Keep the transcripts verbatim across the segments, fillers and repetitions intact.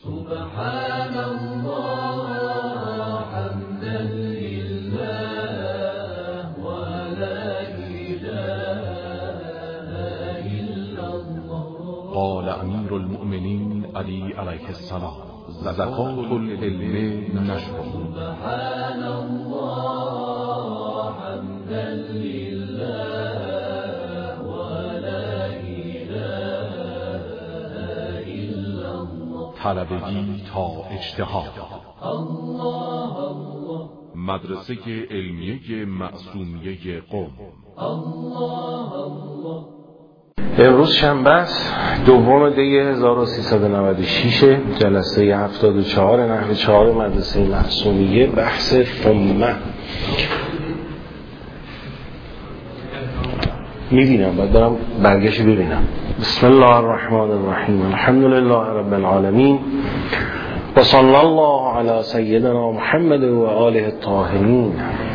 سبحان الله حمدا لله ولا إله إلا الله. قال امیر المؤمنین علی علیه السلام: زکات العلم نشر. سبحان الله حمدا لله ولا إله إلا الله. طلبگی تا اجتهاد. الله الله. مدرسه علمیه معصومیه قم. الله الله. امروز شنبه است، دوم دی هزار و سیصد و نود و شش، جلسه هفتاد و چهار نحو چهار مدرسه معصومیه، بحث ثمه. میبینم باید برم برگشت ببینم. بسم الله الرحمن الرحیم، الحمد لله رب العالمین و صلی الله علی سیدنا محمد و آله الطاهرین.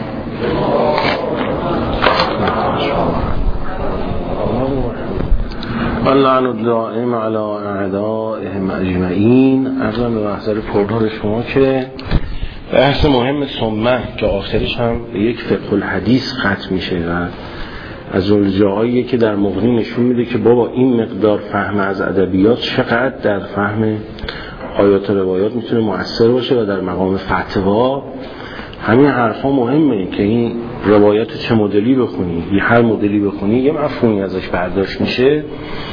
اللعن الدائم علی اعدائهم اجمعین. عرض به محضر پردار شما که بحث مهم ثمه که آخرش هم به یک فقه الحدیث ختم میشه و از اون جاهایی که در مغنی نشون میده که بابا این مقدار فهم از ادبیات چقدر در فهم آیات و روایات میتونه مؤثر باشه و در مقام فتوا همین حرفا مهمه که این روایات چه مدلی بخونی، یه هر مدلی بخونی یه مفهومی ازش برداشت میشه.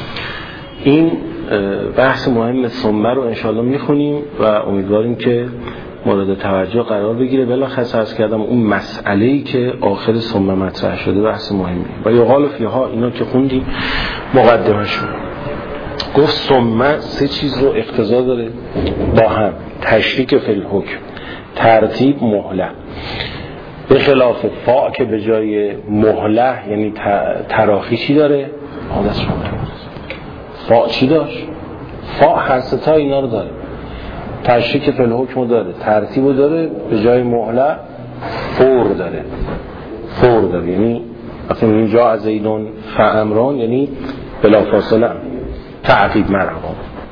این بحث مهم ثمه رو انشالله میخونیم و امیدواریم که مورد توجه قرار بگیره. بالاخص عرض کردم اون مسئله‌ای که آخر ثمه مطرح شده بحث مهمی و یقال فیها، اینا که خوندیم مقدمه‌شون. گفت ثمه سه چیز رو اقتضا داره با هم: تشریک فی الحکم، ترتیب، مهله. به خلاف فا که به جای مهله یعنی تراخی چی داره؟ عادت شما فا چی داشت؟ فا هر سه تا اینا رو داره. تشریک فی الحکم داره، ترتیب داره، به جای مهله فور داره. فور داره یعنی وقتی میگیم جا از زیدون فامران یعنی بلافاصله تعقیب مرحبا.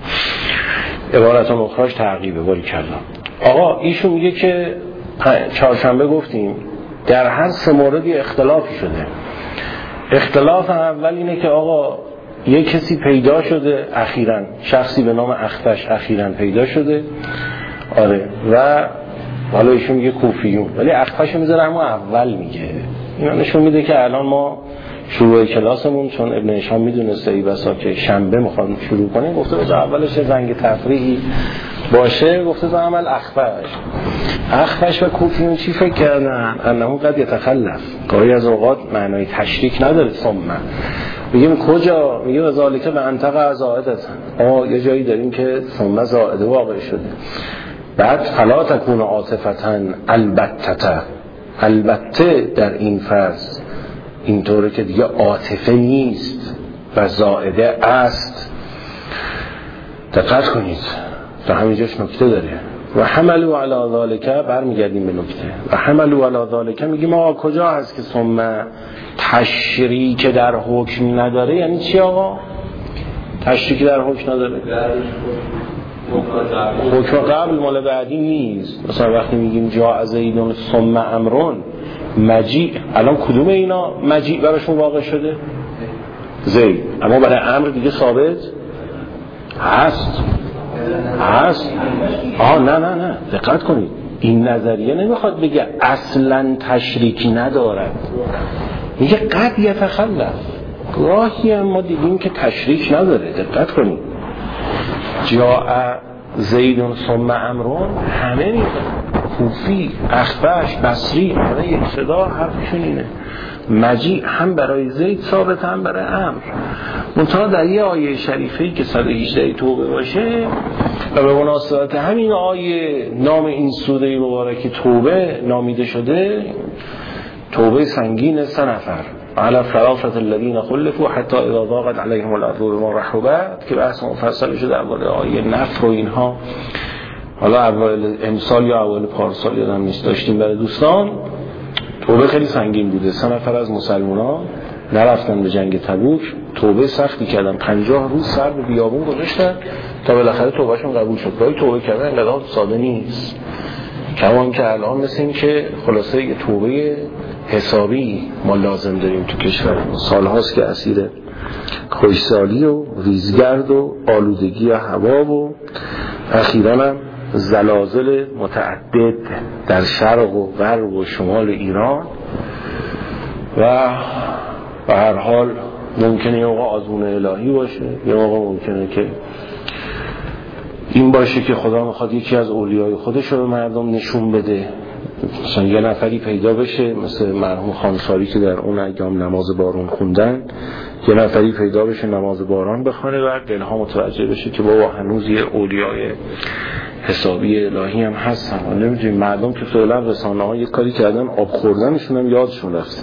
عبارت مخرج تعقیبه. باری کلا آقا ایشون میگه که چهارشنبه گفتیم در هر سه موردی اختلافی شده. اختلاف اول اینه که آقا یه کسی پیدا شده اخیراً، شخصی به نام اخفش اخیراً پیدا شده. آره و حالا ایشون میگه کوفیون، ولی اخفش میذاره همون اول میگه. اینا نشون میده که الان ما شروع کلاسمون چون ابن هشام میدونسته ای بسا که شنبه میخوام شروع کنیم، گفته بذار اولش زنگ تفریحی باشه، گفته تو عمل اخفش. اخفش و کوفیون چی فکر کردن؟ انه قد یتخلف. گاهی از اوقات معنای تشریک نداره ثمه. میگیم کجا؟ میگه و ذالک به انطق زائدتن. آه یه جایی داریم که ثمه زائده واقع شده. بعد فلا تکون عاطفتن البته. البته در این فرض اینطوره که دیگه عاطفه نیست و زائده است. دقت کنید تا همینجاش نکته داره. و حملوا علی ذالک، برمیگردیم به نکته. و حملوا علی ذالک میگیم آقا کجا هست که ثمه تشریک در حکم نداره؟ یعنی چی آقا؟ تشریک در حکم نداره، حکم قبل مال بعدی نیست. مثلا وقتی میگیم جا از زیدون ثم امرون مجیع، الان کدوم اینا مجیع براشون واقع شده؟ زید. اما برای امر دیگه ثابت هست هست آه نه نه نه دقت کنید، این نظریه نمیخواد بگه اصلا تشریکی ندارد، میگه قد یتخلف. راهی هم ما دیدیم که تشریک نداره. دقت کنید جاء زیدون ثم امرون، همه میگن کوفی، اخفش، بصری، برای یک صدا حرفشون اینه. مجیع هم برای زید ثابت هم برای امر. منتها در یه آیه شریفه‌ای که صد و هجده توبه باشه و به مناسبت همین آیه نام این سوره مبارکه توبه نامیده شده، توبه سنگین سه نفر علی ثلاثه الذین خلفوا حتی اذا ضاقت علیهم الارض بما رحبت، که بحث مفصل شده درباره آیه نفر و اینها. حالا اول امسال یا اول پارسال یادم نیست داشتیم برای دوستان. توبه خیلی سنگین بوده. سه نفر از مسلمانان نرفتن به جنگ تبوک، توبه سختی کردن، پنجاه روز سر به بیابون گذاشتن تا بالاخره توبهشون قبول شد. ولی توبه کردن اینقدر ساده نیست، کمان که الان مثل این که خلاصه یه توبه حسابی ما لازم داریم تو کشور. سالهاست که اسیر خوشسالی و ریزگرد و آلودگی هوا و اخیراً هم زلازل متعدد در شرق و غرب و شمال ایران و به هر حال ممکنه یه موقع آزمون الهی باشه، یه موقع ممکنه که این باشه که خدا میخواد یکی از اولیای خودش رو به مردم نشون بده، مثلا یه نفری پیدا بشه مثل مرحوم خانساری که در اون ایام نماز باران خوندن، یه نفری پیدا بشه نماز باران بخونه و دلها متوجه بشه که بابا هنوز یه اولیای حسابی الهی هم هستن. و نمیدونیم مردم که فعلا رسانه ها یک کاری کردن آب خوردنشون هم یادشون رفته،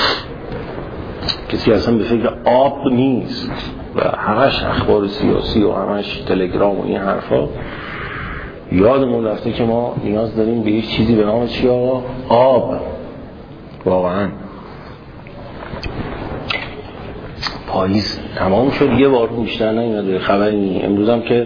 کسی اصلا به فکر آب نیست و همش اخبار سیاسی و همش تلگرام و این حرفا. یادمون رفته که ما نیاز داریم به یک چیزی به نام چی آقا؟ آب. واقعا پاییز تمام شد، یه بار بیشتر نیومده، خبری نیست. امروز هم که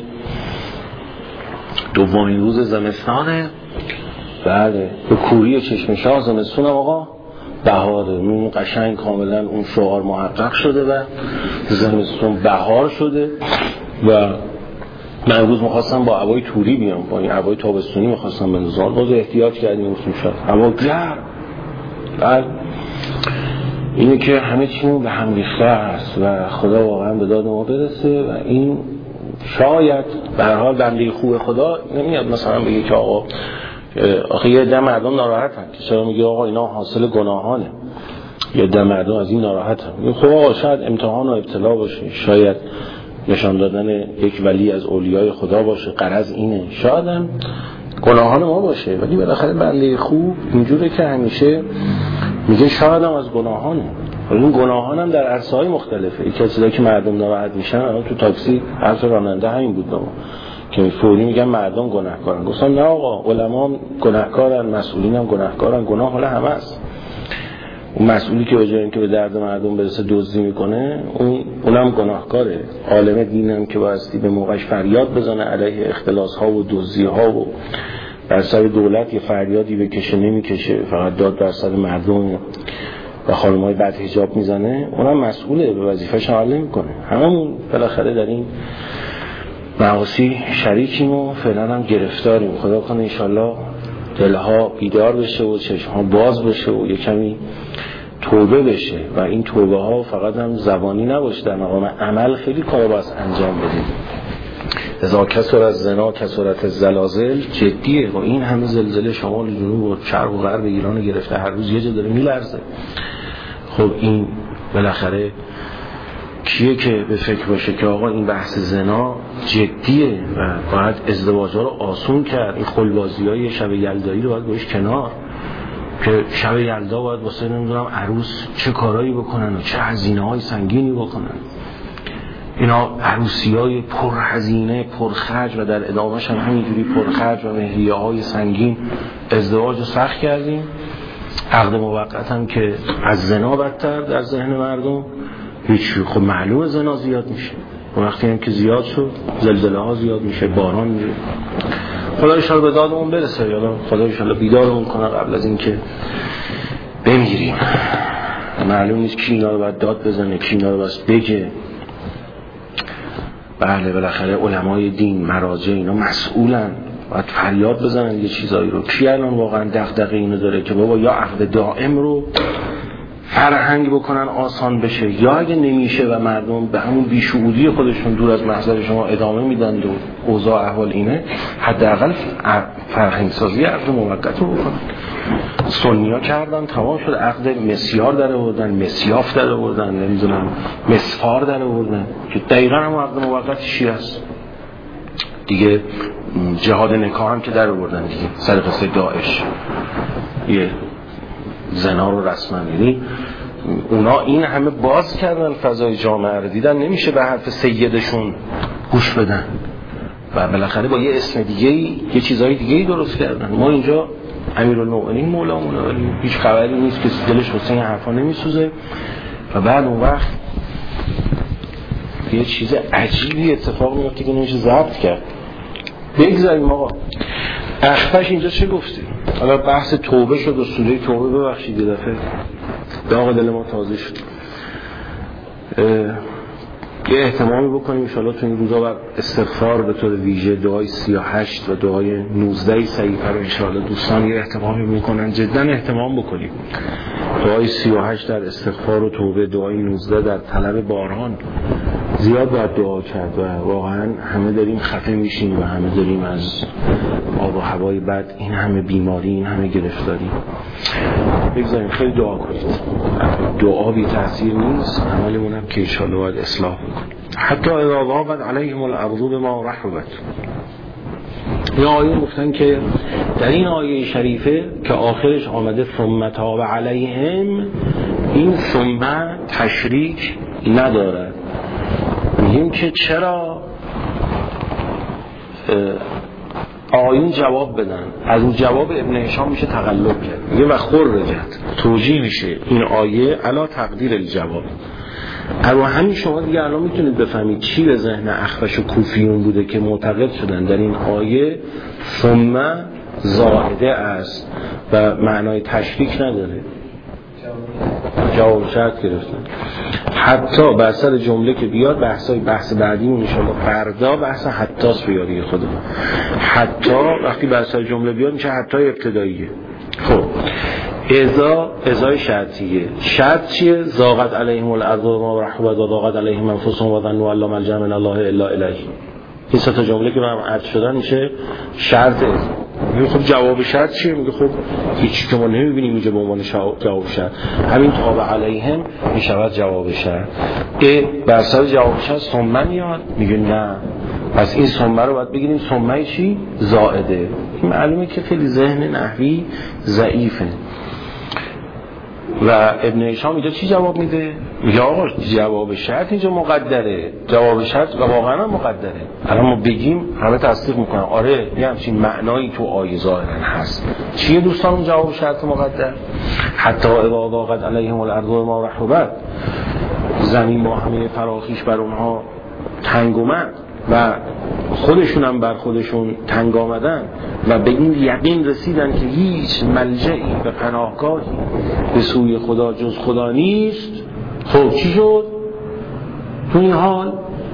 دومین روز زمستانه، بله به کوری چشمشاه زمستون آقا بهاره، اون قشنگ کاملا اون شعار محقق شده و زمستون بهار شده. و من امروز میخواستم با هوای توری بیام، با این هوای تابستونی میخواستم بندازم، باز احتیاط کردیم اون شد هوا گرم. بله اینه که همه چیمون به هم ریخته است و خدا واقعا به داد ما برسه. و این شاید به هر حال بنده خوب خدا نمیاد مثلا بگه که آقا آخه یه عده مردم ناراحتن که چرا میگه آقا اینا حاصل گناهانه، یه عده مردم از این ناراحتن. خب آقا شاید امتحان و ابتلا باشه، شاید نشان دادن یک ولی از اولیای خدا باشه، غرض اینه، شاید هم گناهان ما باشه. ولی بالاخره بنده خوب اینجوره که همیشه میگه شاید هم از گناهانه. اون گناهان هم در عرصه‌های مختلفه. یکی از چیزایی که مردم ناراحت میشن الان تو تاکسی حرف راننده همین بود ما که فوری میگن مردم گناهکارن. گفتم نه آقا، علما گناهکارن، مسئولین هم گناهکارن، گناه حالا همه است. اون مسئولی که به جای اینکه به درد مردم برسه دزدی میکنه، اون اونم گناهکاره. عالم دینم که بایستی به موقعش فریاد بزنه علیه اختلاس ها و دزدی ها و بر سر دولت یه فریادی بکشه نمیکشه، فقط داد بر سر مردم و خانم‌های بد حجاب میزنه، اونم مسئوله، به وظیفه‌ش عمل نمیکنه. هممون بالاخره در این معاصی شریکیم و فعلا هم گرفتاریم. خدا کنه ان شاءالله دلها بیدار بشه و چشم‌ها باز بشه و یه کمی توبه بشه. و این توبه ها فقط هم زبانی نباشه، در مقام عمل خیلی کارا باید انجام بدیم. اذا کثرت زنا کثرت الزلازل جدیه و این همه زلزله شمال جنوب و شرق و غرب ایران گرفته، هر روز یه جا داره میلرزه. خب این بالاخره کیه که به فکر باشه که آقا این بحث زنا جدیه و باید ازدواج‌ها رو آسون کرد، این خلبازی‌های شب یلدایی رو باید باش کنار، که شب یلدا باید واسه نمیدونم عروس چه کارایی بکنن و چه هزینه‌های سنگینی بکنن. اینا عروسی‌های پرهزینه پرخرج و در ادامهش هم همینجوری پرخرج و مهریه‌های سنگین. ازدواج رو سخت کردیم، عقد موقت هم که از زنا بدتر در ذهن مردم. هیچ خب معلومه زنا زیاد میشه، وقتی هم که زیاد شد زلزله ها زیاد میشه، باران میشه. خدا انشاءالله به دادمون برسه، یا خدا انشاءالله بیدارمون کنه قبل از اینکه بمیریم. معلوم نیست کی اینا رو باید داد بزنه، کی اینا رو باید بگه. بله بالاخره علمای دین، مراجع، اینا مسئولن، باید فریاد بزنن یه چیزایی رو. کی الان واقعا دغدغه اینو داره که بابا یا عقد دائم رو فرهنگ بکنن آسان بشه، یا اگه نمیشه و مردم به همون بیشعوری خودشون دور از محضر شما ادامه میدن و اوضاع احوال اینه، حداقل فرهنگ سازی عقد موقت رو بکنن. سنیا کردن تمام شد، عقد مسیار در آوردن، مسیاف در آوردن، نمیدونم مسفار در آوردن که دقیقاً هم عقد موقت چی هست دیگه. جهاد نکاح هم که در آوردن دیگه، سر قصه داعش یه زنا رو رسما. یعنی اونا این همه باز کردن فضای جامعه رو، دیدن نمیشه به حرف سیدشون گوش بدن و بالاخره با یه اسم دیگه یه چیزای دیگه درست کردن. ما اینجا امیرالمومنین مولامونه، ولی هیچ خبری نیست، که دلش واسه این حرفا نمیسوزه و بعد اون وقت یه چیز عجیبی اتفاق میفته که نمیشه ضبط کرد. بگذاریم آقا اخفش اینجا چه گفته؟ حالا بحث توبه شد و سوره توبه، ببخشید یه دفعه داغ دل ما تازه شد. یه اهتمامی بکنیم انشاءالله تو این روزا بر استغفار به طور ویژه دعای سی و هشت و دعای نوزده صحیفه رو انشاءالله دوستان یه اهتمامی میکنن، جدا اهتمام بکنیم. دعای سی و هشت در استغفار و توبه، دعای نوزده در طلب باران. زیاد باید دعا کرد و واقعا همه داریم خفه میشیم و همه داریم از آب و هوای بد، این همه بیماری، این همه گرفتاری. بگذاریم خیلی دعا کنید. دعا بی تأثیر نیست، عملمون هم که انشاءالله باید اصلاح بکنیم. حتی اذا ضاقت علیهم الارض بما رحبت. یا آیه گفتن که در این آیه شریفه که آخرش آمده ثم تاب علیهم، این ثم تشریک نداره. میگیم که چرا آیون جواب بدن؟ از اون جواب ابن هشام میشه تقلب کرد. میگه و خرجت توجیه میشه این آیه علا تقدیر الجواب. اما همین شما دیگه الان میتونید بفهمید چی به ذهن اخفش و کوفیون بوده که معتقد شدن در این آیه ثم زائده است و معنای تشریک نداره. جواب شرط گرفتن. حتی بر سر جمله که بیاد بحثای بحث بعدیمون ان شاءالله فردا بحث حتاس بیاری خودمون. حتی وقتی بر سر جمله بیاد میشه حتی ابتداییه. خب اذا ازای شرطیه. شرط چیه؟ ضاقت علیهم الارض بما رحبت و ضاقت علیهم انفسهم و ظنوا ان لا ملجأ من الله الا الیه. این سه تا جمله که با هم عطف شدن میشه شرط. میگه خب جواب شرط چیه؟ میگه خب هیچی که ما نمیبینیم اینجا به عنوان جواب شرط. همین تاب علیهم میشود جواب شرط. ای بر سر جواب شرط ثم میاد. میگه نه، پس این ثم رو باید بگیریم ثم چی؟ زائده. این معلومه که خیلی ذهن نحوی ضعیفه. و ابن هشام اینجا چی جواب میده؟ میگه آقا جواب شرط اینجا مقدره. جواب شرط و واقعا هم مقدره. الان ما بگیم همه تصدیق میکنن آره یه همچین معنایی تو آیه ظاهرا هست. چیه دوستان اون جواب شرط مقدر؟ حتی اذا ضاقت علیهم الارض بما رحبت، زمین با همه فراخیش بر اونها تنگ اومد و خودشون هم بر خودشون تنگ آمدن و به این یقین رسیدن که هیچ ملجئی و پناهگاهی به سوی خدا جز خدا نیست. خب چی شد؟ تو این حال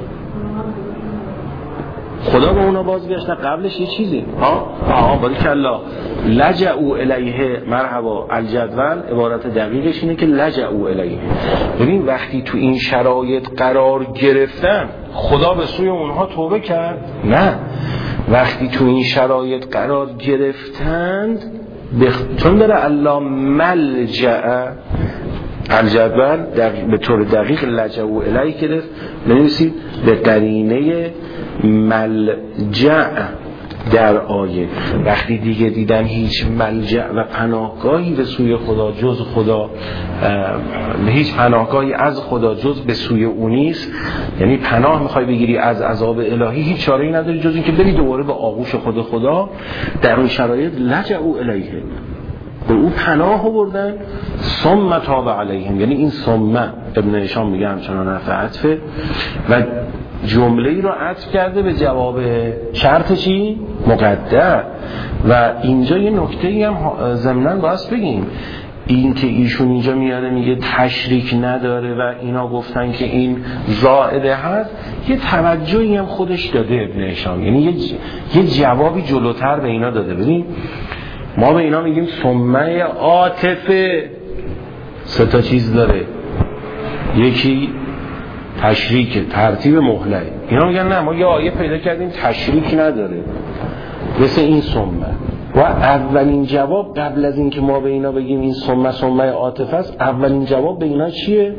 خدا به اونا بازگشت. قبلش یه چیزی ها ها باریکالله لجأوا الیه. مرحبا. الجدول عبارت دقیقش اینه که لجأوا الیه. ببین وقتی تو این شرایط قرار گرفتن خدا به سوی اونها توبه کرد؟ نه، وقتی تو این شرایط قرار گرفتند بخ... چون داره الله ملجأ. الجدول به طور دقیق لجأوا الیه گرفت. بنویسید به قرینه ملجأ در آیه. وقتی دیگه دیدن هیچ ملجأ و پناهگاهی به سوی خدا جز خدا، هیچ پناهگاهی از خدا جز به سوی اون نیست، یعنی پناه میخوای بگیری از عذاب الهی، هیچ چاره‌ای نداری جز این که بری دوباره به آغوش خود خدا. در اون شرایط لجأوا الیه، به او پناه بردن. ثم تاب علیهم، یعنی این ثم ابن هشام میگه همچنان حرف عطفه و جمله ای رو عطف کرده به جواب شرط چی؟ مقدر. و اینجا یه نکته ای هم ضمناً باید بگیم، این که ایشون اینجا میاره میگه تشریک نداره و اینا گفتن که این زائده هست، یه توجهی هم خودش داده ابن هشام، یعنی یه, یه جوابی جلوتر به اینا داده. ببین ما به اینا میگیم ثمه عاطفه سه تا چیز داره، یکی تشریک، ترتیب مهله. اینا میگن نه ما یه آیه پیدا کردیم تشریک نداره مثل این ثمه. و اولین جواب قبل از این که ما به اینا بگیم این ثمه ثمه عاطفه است، اولین جواب به اینا چیه؟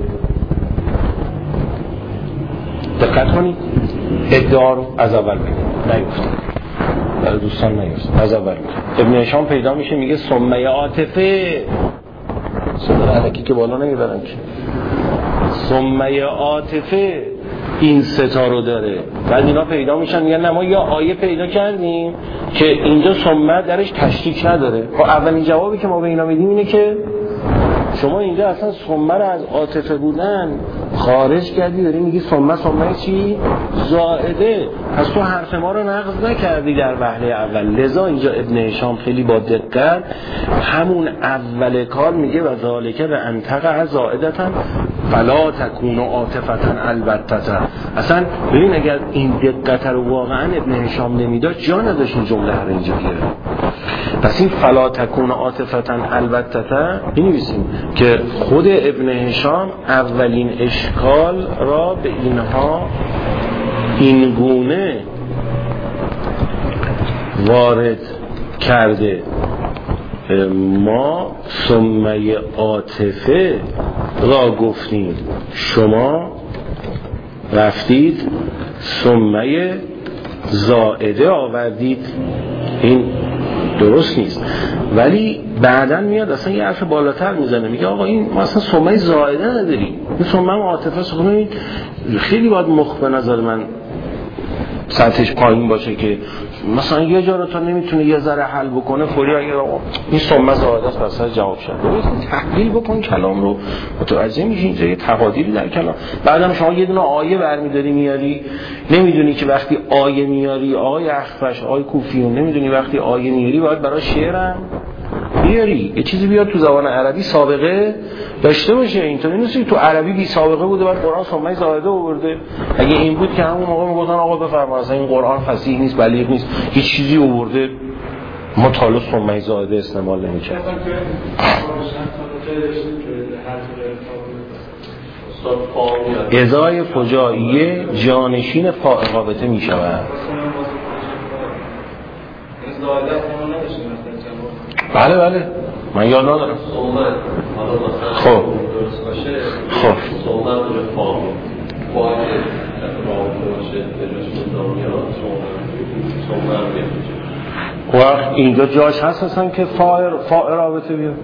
دقت کنید، ادعا رو از اول بگیم نیفتن، برای دوستان نیفتن، از اول بگیم. ابن هشام پیدا میشه میگه ثمه عاطفه، صدر علکی که بالا نمیبرن که ثمه عاطفه این ستا رو داره. بعد اینا پیدا میشن میگن نه ما یه آیه پیدا کردیم که اینجا ثمه درش تشریک نداره. خب اولین جوابی که ما به اینا میدیم اینه که شما اینجا اصلا ثمه رو از عاطفه بودن خارج کردی، داری میگی ثمه ثمه چی؟ زائده. پس تو حرف ما رو نقض نکردی در وهله اول. لذا اینجا ابن هشام خیلی با دقت همون اول کار میگه و ذالکه به انتقع زائدتن فلا تکون عاطفتن البتة. اصلا ببین اگر این دقت رو واقعا ابن هشام نمیداد جا نداشت این جمله رو اینجا بیاره. پس این فلا تکون عاطفتن البتة بنویسیم که خود ابن هشام اولین اشکال را به اینها این گونه وارد کرده. ما ثمه عاطفه را گفتیم، شما رفتید ثمه زائده آوردید. این درست نیست. ولی بعداً میاد اصلا یه حرف بالاتر میزنه، میگه آقا این ما اصلا ثمه زائده نداریم، این ثمه عاطفه سخنه. خیلی باید مخ به نظر من سطحش پایین باشه که مثلا یه جا رو تا نمیتونه یه ذره حل بکنه فوری اگر این ثمه زائده است واسه جواب شد. درست تحلیل بکن کلام رو، متوجه میشی اینجا یه تقادیری در کلام. بعدم شما یه دونه آیه برمی‌داری میاری، نمیدونی که وقتی آیه میاری آیه اخفش آیه کوفیون، نمیدونی وقتی آیه میاری باید برای شعرم بیاری یه چیزی بیاد تو زبان عربی سابقه داشته باشه. اینطوری نیست تو عربی بی سابقه بوده بعد قرآن ثمه زائده آورده. اگه این بود که همون موقع میگفتن آقا بفرما اصلا این قرآن فصیح نیست بلیغ نیست، یه چیزی آورده مطالب ثمه زائده استعمال نمی‌کرد. ازای فجائیه جانشین فاء رابطه میشود. بله بله من یاد ندارم. خب خب وقت اینجا جاش هست اصلا که فاء فاء رابطه بیاد.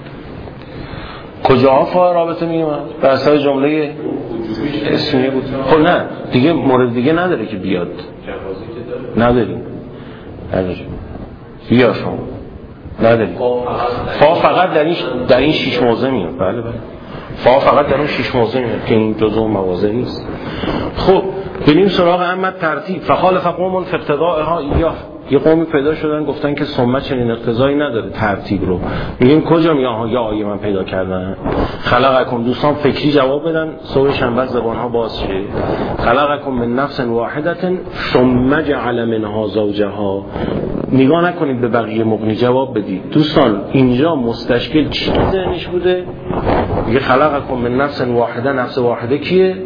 کجاها فاء رابطه میاد؟ در اصل جمله اسمیه بود. خب نه دیگه مورد دیگه نداره که بیاد. نداریم نداریم بیا شما نداریم. فا فقط در این در این شش موضع میاد. بله بله فا فقط در اون شش موضع میاد که این جزء مواضع نیست. خب بریم سراغ اما ترتیب. فخالف قوم فی اقتضاءها ایاه. یه قومی پیدا شدن گفتن که ثمه چنین اقتضایی نداره ترتیب رو. میگیم کجا میگه آها یا آیه من پیدا کردن. خلقکم دوستان فکری جواب بدن صبح شنبه زبان ها باز شه. خلقکم من نفس واحده ثم جعل منها زوجها. نگاه نکنید به بقیه مبنی جواب بدید. دوستان اینجا مستشکل چی ذهنش بوده؟ میگه خلقکم من نفس واحده. نفس واحده کیه؟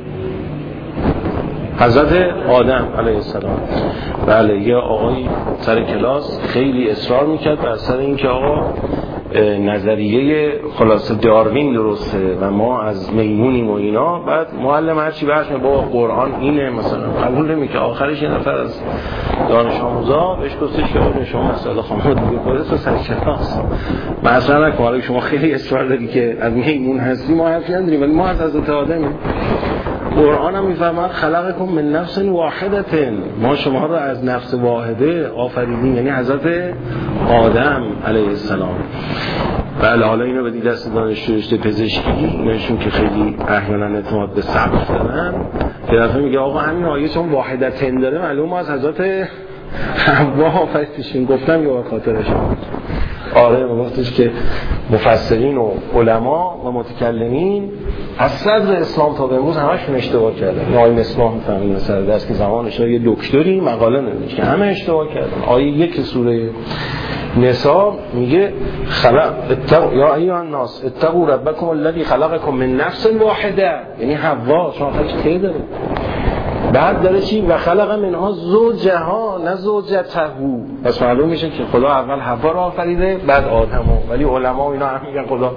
حضرت آدم علیه السلام. بله یه آقای سر کلاس خیلی اصرار میکرد بر سر این که آقا نظریه خلاصه داروین درسته و ما از میمونیم و اینا. بعد معلم هرچی بحث میکنه با قرآن اینه مثلا قبول نمیکنه. آخرش یه نفر از دانش آموزا بهش گفتش که آقا شما مسئله خامد دیگه خودت سر کلاس مثلا نکن شما خیلی اصرار داری که از میمون هستی ما حرفی نداریم ولی ما از حضرت آدمیم. قرآن هم میفرماد خلقکم من نفس واحده. ما شما رو از نفس واحده آفریدیم یعنی حضرت آدم علیه السلام. بله حالا اینو بدید دست دانشجو رشته پزشکی ایناشون که خیلی احیانا اعتماد به سبق دارن که دفعه میگه آقا همین آیه چون واحدتن داره معلومه از حضرت حوا آفریدیم. گفتم یا خاطرش آره وقتش که مفسرین و علما و متکلمین از صدر اسلام تا به امروز همشون اشتباه کردن. آیه اسلام میفهمید مثلا درس که زمانش یه دکتری مقاله نوشت که همه اشتباه کردن. آیه یک سوره نساء میگه خلق اتقوا یا ایها الناس اتقوا ربکم الذی خلقکم من نفس واحده یعنی حوا شما خودش کی داره. بعد داره چی و خلق منها زوجها نه زوجته. پس معلوم میشه که خدا اول حوا رو آفریده بعد آدمو. ولی علما اینا هم میگن خدا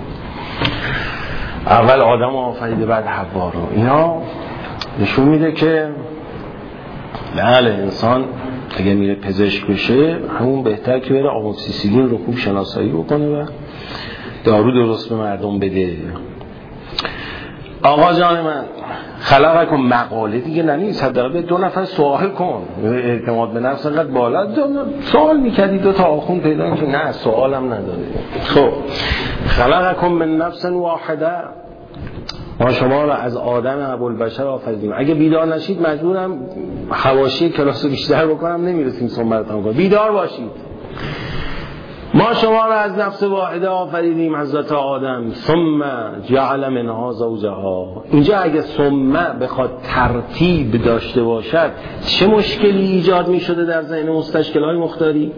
اول آدم رو آفریده بعد حوا رو. اینا نشون میده که بله انسان اگه میره پزشک بشه همون بهتر که بره آموکسیسیلین رو خوب شناسایی بکنه و دارو درست به مردم بده. آقا جان من خلقکم مقاله دیگه ننیست، حداقل به دو نفر سوال کن، اعتماد به نفس انقدر بالا سوال میکردی دو تا آخون پیدا میشه، نه سوالم نداره. خب خلقکم من نفس واحده، ما شما را از آدم ابوالبشر آفریدیم. اگه بیدار نشید مجبورم حواشی کلاس بیشتر بکنم، نمیرسیم صحبتام کنم. بیدار باشید. ما شما را از نفس واحده آفریدیم، حضرت آدم، ثم جعل منها زوجها. اینجا اگه ثم بخواد ترتیب داشته باشد چه مشکلی ایجاد می شده در ذهن مستشکل‌های مختاری؟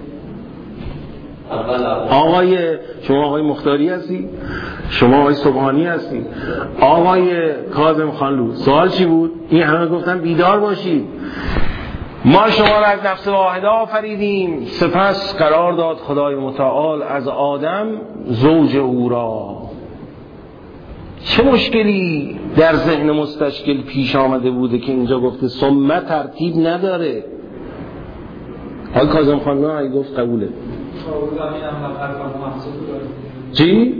آقای شما آقای مختاری هستی، شما آقای سبحانی هستی، آقای کاظم خانلو، سوال چی بود؟ این همه گفتن بیدار باشید. ما شما را از نفس واحده آفریدیم، سپس قرار داد خدای متعال از آدم زوج او را. چه مشکلی در ذهن مستشکل پیش آمده بوده که اینجا گفته ثم ترتیب نداره؟ آقای کاظم خانلو اگه گفت قبوله. چی؟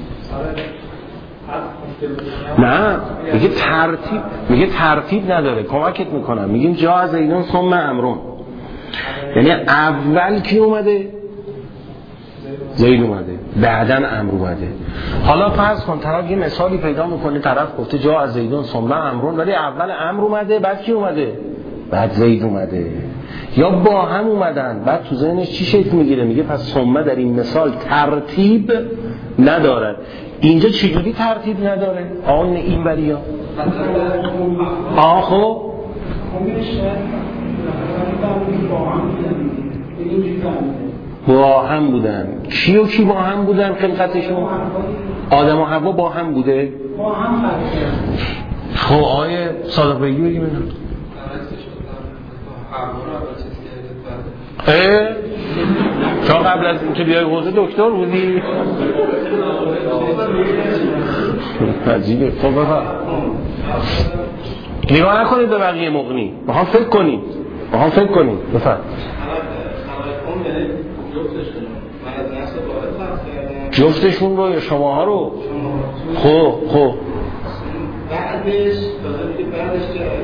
نه میگه ترتیب، میگه ترتیب نداره. کمکت میکنم، میگیم جا زیدون ثم امرون، یعنی اول کی اومده؟ زید اومده، بعداً امر اومده. حالا فرض کن طرف یه مثالی پیدا میکنه، طرف گفته جا زیدون ثم امرون، ولی اول امر اومده بعد کی اومده؟ بعد زید اومده. یا با هم اومدن بعد تو ذهنش چی شکل میگیره؟ میگه پس ثم در این مثال ترتیب نداره. اینجا چجوری ترتیب نداره؟ آن این بریا آخو با هم بودن. کی و کی با هم بودن؟ خلقتشون آدم و حوا با هم بوده؟ با هم خلقت. خب آیه صادق بگی بگی منم اه؟ چون قبل از اینکه بیای حوزه دکتر بودی؟ عجیبه. خب بفرم نگاه نکنید به بقیه مغنی، با هم فکر کنید، با هم فکر کنید. بفرم جفتشون رو یا شماها رو؟ خب خب بعدش بعدش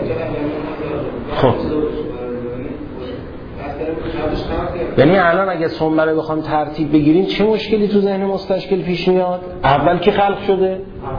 خب یعنی الان اگه ثم رو بخوام ترتیب بگیریم چه مشکلی تو ذهن مستشکل پیش میاد؟ اول کی خلق شده؟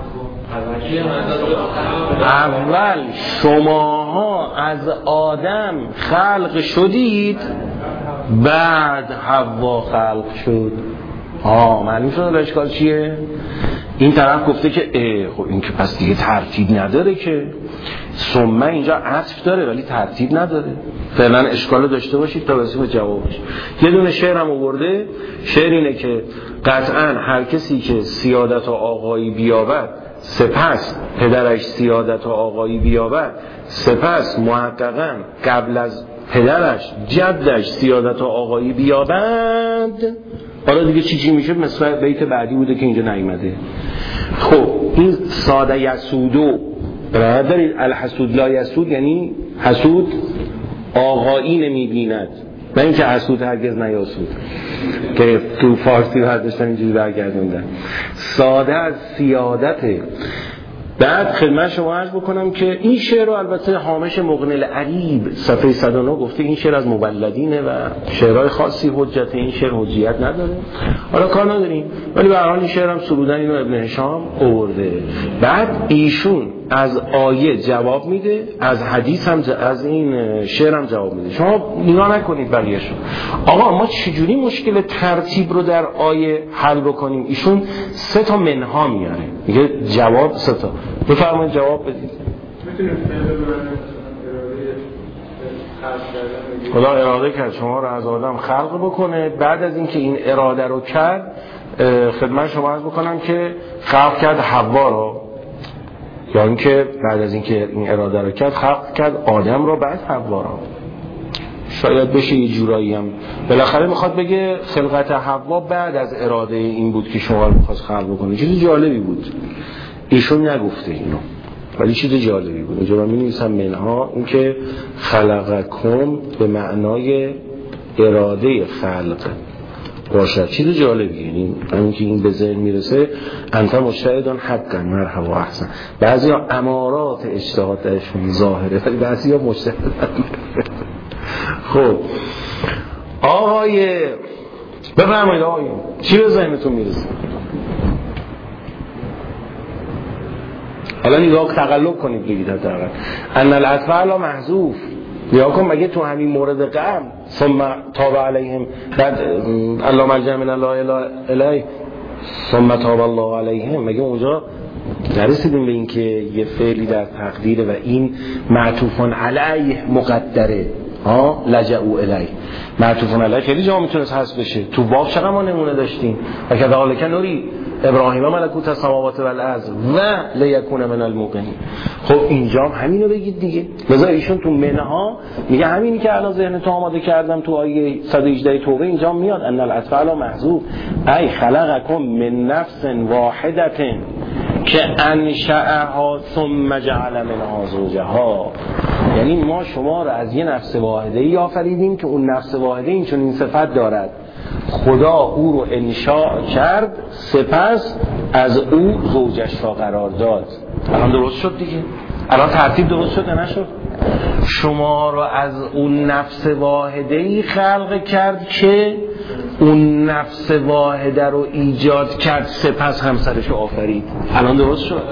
اول شماها از آدم خلق شدید، بعد حوا خلق شد. آه معلوم شد اشکال چیه؟ این طرف گفته که اه خب این که پس دیگه ترتیب نداره که. ثم اینجا عطف داره ولی ترتیب نداره. فعلا اشکال داشته باشید تا برسیم به جوابش. یه دونه شعر هم آورده. شعر اینه که قطعا هر کسی که سیادت و آقایی بیابد، سپس پدرش سیادت و آقایی بیابد، سپس محققا قبل از پدرش جدش سیادت و آقایی بیابند، حالا دیگه چی چی میشه؟ مثل بیت بعدی بوده که اینجا نیامده. خب این ساده یسودو برای دارید الحسود لا یسود، یعنی حسود آقایی نمیبیند، نه اینکه حسود هرگز نیاسود که تو فارسی رو داشتن اینجوری برگردوندن. ساده از سیادته. بعد خدمت شما عرض بکنم که این شعر رو البته حامش مغنی العریب صفحه صد و نه گفته این شعر از مبلدینه و شعرهای خاصی حجت این شعر حجیت نداره. حالا کار نداریم، ولی به هر حال این شعر هم سرودن اینو ابن هشام آورده. بعد ایشون از آیه جواب میده، از حدیث هم ج... از این شعر هم جواب میده. شما نگاه نکنید بقیه‌شو. آقا ما چجوری مشکل ترتیب رو در آیه حل بکنیم؟ ایشون سه تا منها میاره، میگه جواب سه تا. بفرمایید جواب بدید. خدا اراده کرد شما رو از آدم خلق بکنه، بعد از اینکه این اراده رو کرد خدمت شما عرض بکنم که خلق کرد حوا رو، یا یعنی اینکه بعد از اینکه این اراده رو کرد خلق کرد آدم رو بعد حوا رو. شاید بشه یه جورایی هم بالاخره میخواد بگه خلقت حوا بعد از اراده این بود که شما رو میخواست خلق بکنه. چیز جالبی بود، ایشون نگفته اینو ولی چیز جالبی بود. اینجا من می‌نویسم منها، این که خلقکم به معنای اراده خلق، باشد. چیز جالبیه، یعنی همین که این به ذهن میرسه انت مجتهدان حقا مرحبا احسن. بعضیا امارات اجتهاد درشون ظاهره ولی بعضیا مجتهد. خب آقای بفرمایید آقای چی به ذهنتون میرسه؟ حالا نگاه تقلب کنید بگید حداقل ان العطف علی محذوف یا کن مگه تو همین مورد قبل ثم تاب علیهم بعد الله ملجأ من الله الیه ثم تاب الله علیهم مگه اونجا نرسیدیم به این که یه فعلی در تقدیره و این معطوفان علیه مقدره ها لجأوا الیه معطوفان علیه خیلی جا میتونست حذف بشه. تو باب چقدر ما نمونه داشتیم و کذالک نوری ابراهیم ملکوت السماوات والارض و لیکون من الموقنین. خب اینجا همینو بگید دیگه. لذا ایشون تو منها میگه همینی که الان ذهن تو آماده کردم تو آیه صد و هجده توبه اینجا میاد ان العطف علی محذوف ای خلقکم من نفس واحده که انشأها ثم جعل منها زوجها. یعنی ما شما رو از یه نفس واحده ای آفریدیم که اون نفس واحده این چون این صفت دارد خدا او رو انشاء کرد سپس از او زوجش را قرار داد. الان درست شد دیگه. الان ترتیب درست شد نشد؟ شما رو از اون نفس واحده ای خلق کرد که اون نفس واحده رو ایجاد کرد سپس همسرش رو آفرید. الان درست شد؟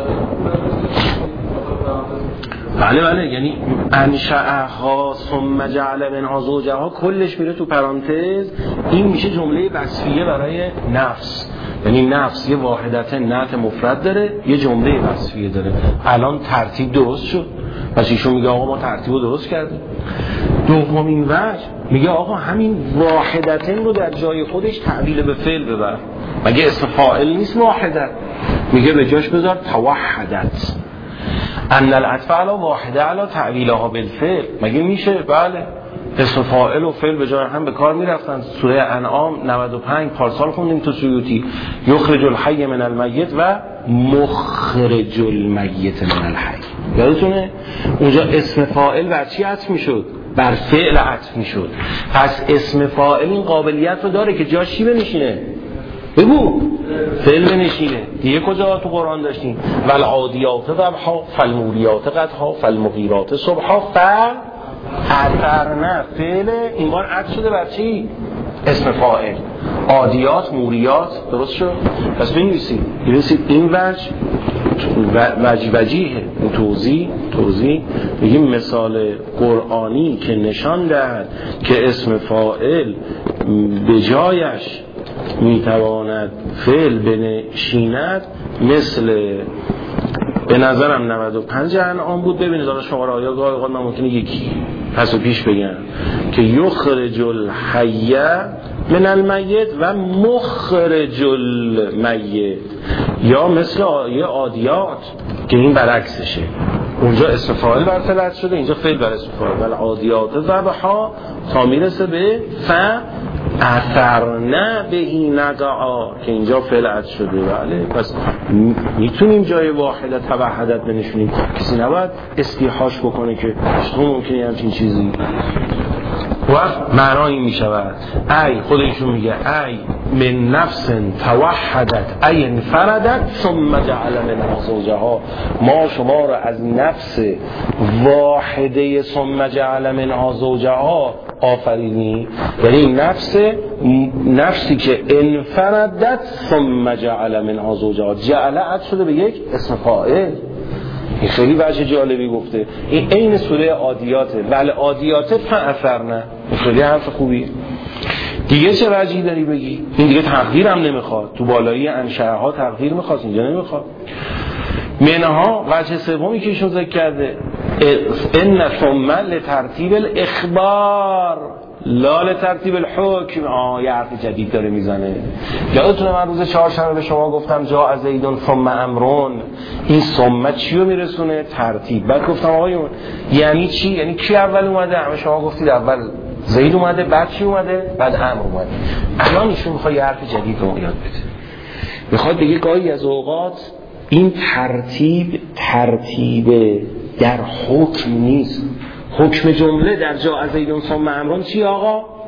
بله بله، یعنی انشأها ثم جعل منها زوجها کلش میره تو پرانتز. این میشه جمله وصفیه برای نفس، یعنی نفس یه واحدت نعت مفرد داره یه جمله وصفیه داره. الان ترتیب درست شد. پس ایشون میگه آقا ما ترتیب رو درست کردیم. دومین وجه میگه آقا همین واحدتن رو در جای خودش تعبیل به فعل ببر. مگه اسم فاعل نیست واحدت؟ میگه به جاش بذار توحدت. ان العطف علی واحده علی تعویلها بالفعل. مگه میشه؟ بله، اسم فاعل و فعل به جای هم به کار میرفتن. سوره انعام نود و پنج پارسال خوندیم تو سیوطی. یخرج الحی من المیت و مخرج المیت من الحی. یادتونه اونجا اسم فاعل بر چی عطف میشد؟ بر فعل عطف میشد. پس اسم فاعل این قابلیت رو داره که جاش چی بنشینه؟ بگو فعل بنشینه. دیگه کجا تو قرآن داشتیم؟ والعادیات ضبحا فالموریات قدحا فالمغیرات صبحا فال اثرنا. فعل این بار عطف شده بر چی؟ اسم فاعل. عادیات موریات. درست شد؟ پس بنویسید بنویسید این وجه وجه وجیه توضیح توضیح بگیم مثال قرآنی که نشان دهد که اسم فاعل به جایش میتواند فعل بنشیند مثل به نظرم نود و پنج انعام بود. ببینید دانش شماره آیا گاهی اوقات من ممکنه یکی پس و پیش بگم که یخرج الحی من المیت و مخرج المیت، یا مثل آیه عادیات که این برعکسشه. اونجا اسم فاعل بر فعل عطف شده، اینجا فعل بر اسم فاعل. ولی عادیات ضبحا تا میرسه به ف اثرنا به این نقعا که اینجا فعل عطف شده. بله، پس میتونیم جای واحده توحدت بنشونیم. کسی نباید استیحاش بکنه که چطور ممکنه همچین چیزی. و معنایی میشود ای خودشون میگه ای من نفس توحدت ای انفردت ثم جعل منها زوجها. ما شما را از نفس واحده ثم جعل منها زوجها آفرینی. یعنی نفس نفسی که انفردت ثم جعل منها زوجها. جعل عطف شده به یک اسم فاعل. این خیلی وجه جالبی گفته. این عین سوره عادیاته. ولی عادیات فاثرنا. خیلی حرف خوبی. دیگه چه وجهی داری بگی؟ این دیگه تقدیر هم نمیخواد. تو بالایی انشأها تقدیر میخواد، اینجا نمیخواد. منها وجه سومی که ایشون ذکر کرده ان ثم لترتیب الاخبار لا لترتیب الحکم. آه یه حرف جدید داره میزنه. یادتونه من روز چهارشنبه به شما گفتم جا زیدون ثم امرون. این ثم چی رو میرسونه؟ ترتیب. بعد گفتم آقایون یعنی چی؟ یعنی کی اول اومده؟ همه شما گفتید اول زید اومده، بعد چی اومده؟ بعد امر اومده. الان ایشون میخواد یه حرف جدید رو یاد بده. میخواد بگه گاهی از اوقات این ترتیب ترتیب در حکم نیست. حکم جمله در جا زیدون ثم امرون چی آقا؟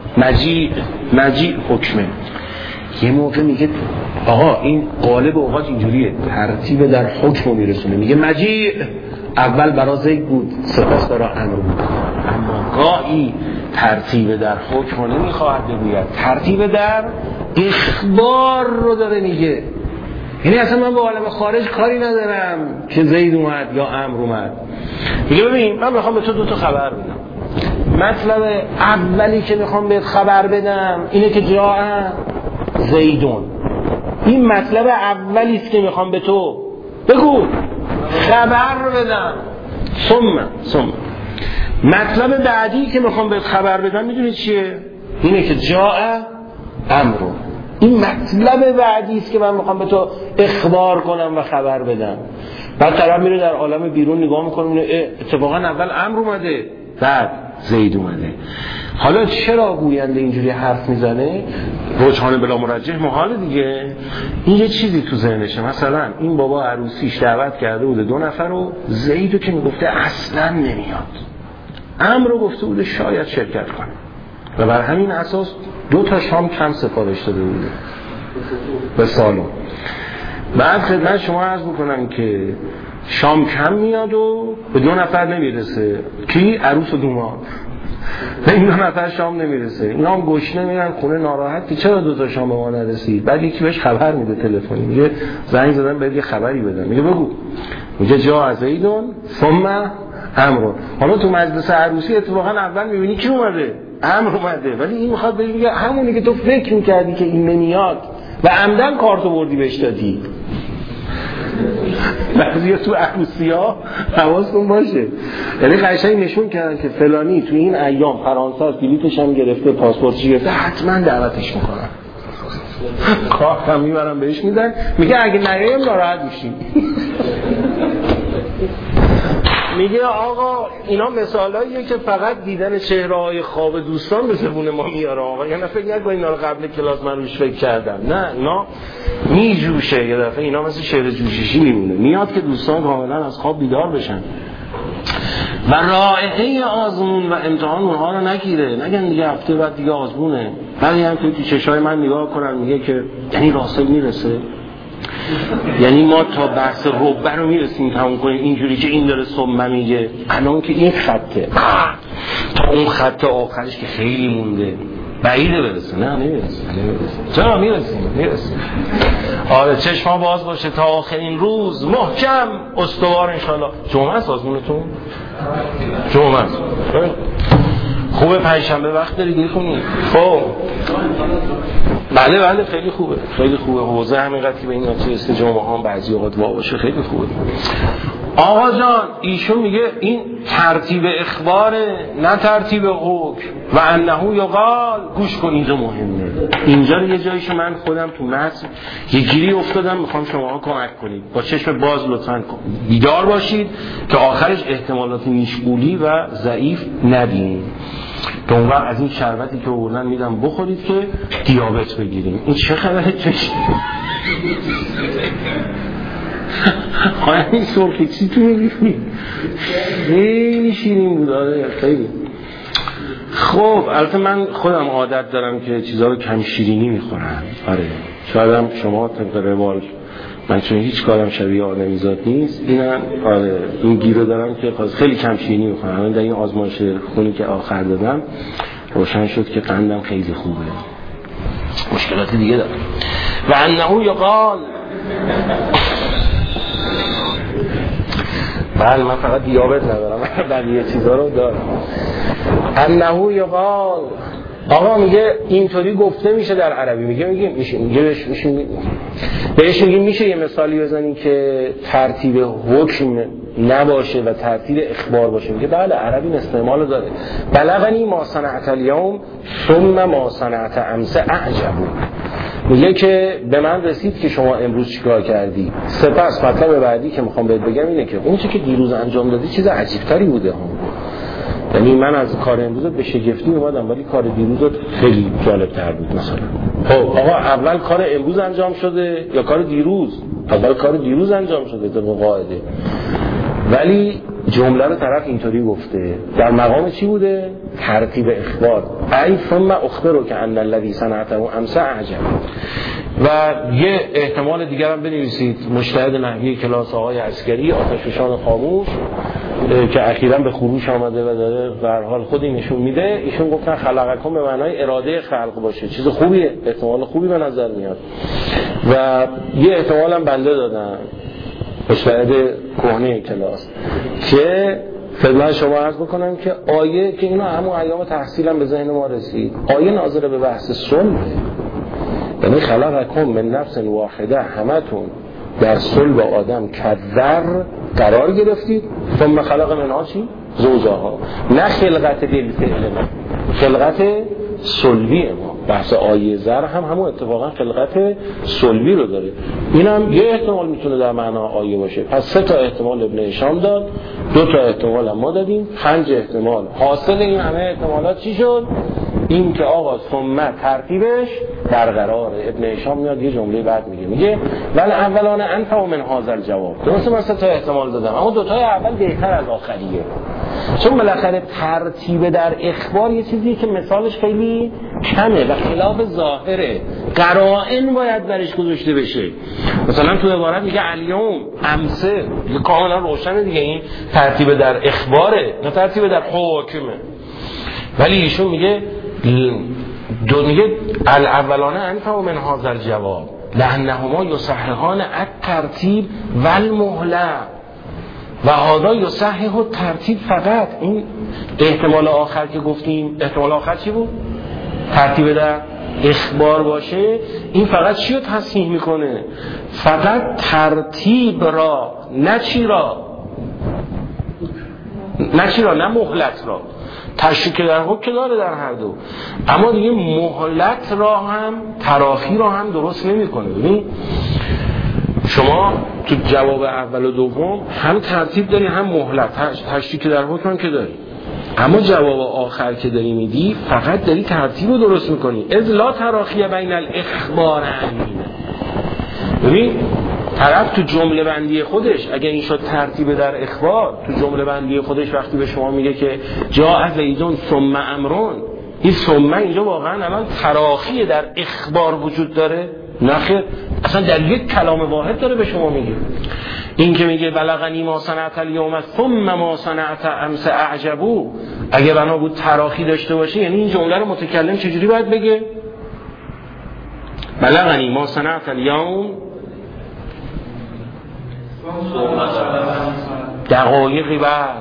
مجیع مجیع حکمه. یه موقع میگه آقا این قالب اوقات اینجوریه، ترتیب در حکم میرسونه، میگه مجیع اول برای زید بود سپس برای امر بود. اما گاهی ترتیب در حکم نمیخواهد بگوید، ترتیب در اخبار رو داره میگه. یعنی اصلا من با عالم خارج کاری ندارم که زید اومد یا امر اومد. میگه ببین من میخوام به تو دو تا خبر بدم. مطلب اولی که میخوام بهت خبر بدم اینه که جا زیدون. این مطلب اولی است که میخوام به تو بگو خبر بدم. ثم ثم مطلب بعدی که میخوام بهت خبر بدم میدونی چیه؟ اینه که جا امرو. این مطلب بعدی است که من میخوام به تو اخبار کنم و خبر بدم. بعد طرف میره در عالم بیرون نگاه میکنه اتفاقا اول امر اومده بعد زید اومده. حالا چرا گوینده اینجوری حرف میزنه؟ رجحان بلا مرجح محال دیگه. این یه چیزی تو ذهنشه، مثلا این بابا عروسیش دعوت کرده بوده دو نفر رو، زیدو که میگفته اصلا نمیاد، امر رو گفته بوده شاید شرکت کنه و بر همین اساس دو تا شام کم سفارش داده بوده به سالن. بعد خدمت شما عرض میکنم که شام کم میاد و به دو نفر نمیرسه. کی؟ عروس و دوماد. به این دو نفر شام نمیرسه. اینا هم گشنه میرن خونه ناراحت که چرا دو تا شام به ما نرسید. بعد یکی بهش خبر میده تلفنی، میگه زنگ زدن بهت یه خبری بدم. میگه بگو. میگه جا زیدون ثم امر. حالا تو مجلس عروسی اتفاقا اول میبینی کی اومده؟ امر اومده، ولی این میخواد بگه همونی که تو فکر میکردی که این نمیاد و عمدن کارتو بردی بهش دادی. بعضی تو عروسی ها حواستون باشه، یعنی قشنگ نشون کردن که فلانی تو این ایام فرانسه است، بلیطش هم گرفته، پاسپورتش گرفته، حتما دعوتش میکنن، کارت هم میبرن بهش میدن، میگه اگه نیایم ناراحت میشیم. میگه آقا اینا مثالاییه که فقط دیدن چهره‌های خواب دوستان به زبون ما میاره. آقا یعنی فکر نکن اینا رو قبل کلاس من روش فکر کردم، نه اینا میجوشه. یه دفعه اینا مثل شعر جوششی میمونه، میاد که دوستان کاملا از خواب بیدار بشن و رائحه آزمون و امتحان اونها رو نگیره، نگن دیگه هفته بعد دیگه آزمونه. ولی هم که تو چشای من نگاه کنن میگه که یعنی راسل میرسه، یعنی ما تا بحث ربع رو میرسیم تموم کنیم اینجوری که این داره ثم میگه الان که این خطه تا اون خط آخرش که خیلی مونده بعیده برسه. نه نمیرسه. چرا میرسیم؟ میرسیم. آره چشما باز باشه تا آخرین روز محکم استوار انشالله. جمعه است آزمونتون؟ جمعه است. خوبه پنجشنبه وقت دارید میخونید؟ خب بله بله خیلی خوبه، خیلی خوبه. حوزه همینقدر که به این نتیجه استجامه ها بعضی اوقات وا باشه خیلی خوبه. آقا جان ایشون میگه این ترتیب اخباره نه ترتیب حکم. و انه یقال، گوش کن اینجا مهمه، اینجا رو یه جاییشو من خودم تو متن یه گیری افتادم، میخوام شما کمک کنید با چشم باز لطفاً بیدار باشید که آخرش احتمالات نیشگولی و ضعیف ندین. که اون وقت از این شربتی که آوردن میدم بخورید که دیابت بگیریم. این چه خبره؟ چش خواهی این سرخیچی تو میگیریم خیلی شیرین بود. آره خیلی خب. البته من خودم عادت دارم که چیزها رو کم شیرینی میخورم. آره شاید هم شما طبق روال، من چون هیچ کارم شبیه آدمیزاد نیست، اینم آره این گیرو دارم که خیلی کم شیرینی میخورم. من در این آزمایش خونی که آخر دادم روشن شد که قندم خیلی خوبه، مشکلات دیگه دارم. و انه یقال، بله من فقط دیابت ندارم، بقیه چیزا رو دارم. انه یقال، آقا میگه اینطوری گفته میشه در عربی. میگه میگه میشه میگه بهش میشه بهش میگه میشه یه مثالی بزنی که ترتیب حکم نباشه و ترتیب اخبار باشه. میگه بله عربی استعمال داره. بلغنی ما صنعت اليوم ثم ما صنعت امس اعجب. میگه که به من رسید که شما امروز چیکار کردی. سپس مطلب بعدی که میخوام بهت بگم اینه که اون چیزی که دیروز انجام دادی چیز عجیب تری بوده ها. یعنی من از کار امروزت به شگفتی اومدم ولی کار دیروزت خیلی جالب تر بود مثلا. خب آقا اول کار امروز انجام شده یا کار دیروز؟ اول کار دیروز انجام شده طبق قاعده، ولی جمله رو طرف اینطوری گفته. در مقام چی بوده؟ ترتیب اخبار ای ثم اخبرو که ان الذی صنعته امس اعجب. و یه احتمال دیگر هم بنویسید مجتهد نحوی کلاس آقای عسکری آتشفشان خاموش که اخیراً به خروش آمده و داره به هر حال خودی نشون میده. ایشون گفتن خلقکم به معنای اراده خلق باشه، چیز خوبیه، احتمال خوبی به نظر میاد. و یه احتمال هم بنده دادم مجتهد کهنه کلاس که خدمت شما عرض بکنم که آیه که اینا همون ایام تحصیلم به ذهن ما رسید، آیه ناظر به بحث صلح، یعنی خلقکم من نفس واحده، همتون در صلب آدم کذر قرار گرفتید، ثم خلق منها چی؟ زوجها. نه خلقت بالفعل ما، خلقت صلبی ما. بحث آیه زر هم همون اتفاقا خلقت صلبی رو داره. اینم یه احتمال میتونه در معنا آیه باشه. پس سه تا احتمال ابن هشام داد، دو تا احتمال هم ما دادیم، پنج احتمال. حاصل این همه احتمالات چی شد؟ این که آقا ثم ترتیبش برقراره. ابن هشام میاد یه جمله بعد میگه میگه ولی اولانه انفع من هذا الجواب. درسته من سه تا احتمال دادم اما دو تای اول بهتر از آخریه، چون بالاخره ترتیب در اخبار یه چیزیه که مثالش خیلی کمه و خلاف ظاهره، قرائن باید برش گذاشته بشه. مثلا تو عبارت میگه الیوم امسه، یه کاملا روشنه دیگه این ترتیب در اخباره نه ترتیب در حکمه. ولی ایشون میگه دو میگه الاولانه انفع من هذا الجواب لانهما یصححان الترتیب والمهله و هذا یصحح الترتیب فقط. این احتمال آخر که گفتیم، احتمال آخر چی بود؟ ترتیب در اخبار باشه. این فقط چی رو تصحیح میکنه؟ فقط ترتیب را، نه چی را، نه چی را، نه مهلت را. تشریک در حکم داره در هر دو، اما دیگه مهلت را هم تراخی را هم درست نمیکنه. ببین شما تو جواب اول و دوم هم ترتیب داری هم مهلت، تشریک در حکم که داری، اما جواب آخر که داری میدی فقط داری ترتیب رو درست میکنی. اذ لا تراخی بین الاخبار امینه. ببین طرف تو جمله بندی خودش اگه این شد ترتیب در اخبار، تو جمله بندی خودش وقتی به شما میگه که جاء زیدون ثم امرون، این ثم اینجا واقعا الان تراخی در اخبار وجود داره؟ نخیر، اصلا در یک کلام واحد داره به شما میگه. این که میگه بلغنی ما صنعت الیوم ثم ما صنعت امس اعجبو، اگه بنا بود تراخی داشته باشه یعنی این جمله رو متکلم چجوری باید بگه؟ بلغنی ما صنعت الیوم دقایقی بعد،